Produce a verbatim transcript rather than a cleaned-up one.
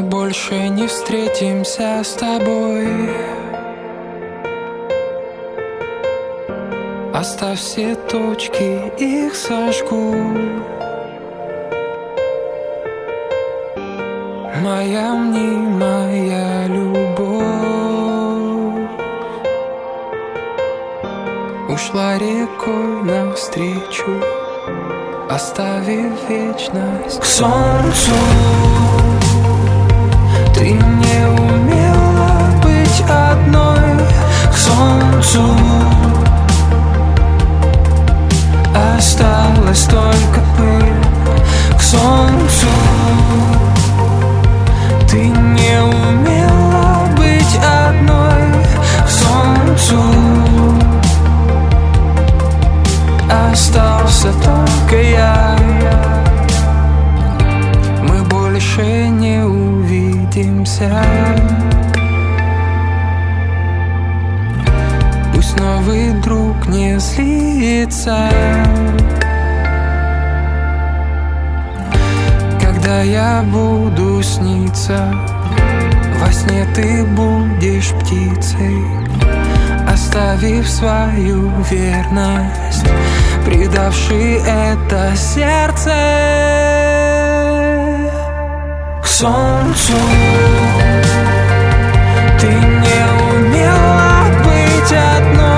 больше не встретимся с тобой. Оставь все точки, их сожгу. Моя мнимая любовь ушла рекой навстречу, оставив вечность к солнцу. Ты не умела быть одной к солнцу. Осталась только пыль к солнцу. Ты не умела быть одной к солнцу. Остался только я. Мы больше не увидимся. Пусть новый друг не злится, когда я буду сниться. Во сне ты будешь птицей, оставив свою верность, предавший это сердце к солнцу. Ты не умела быть одной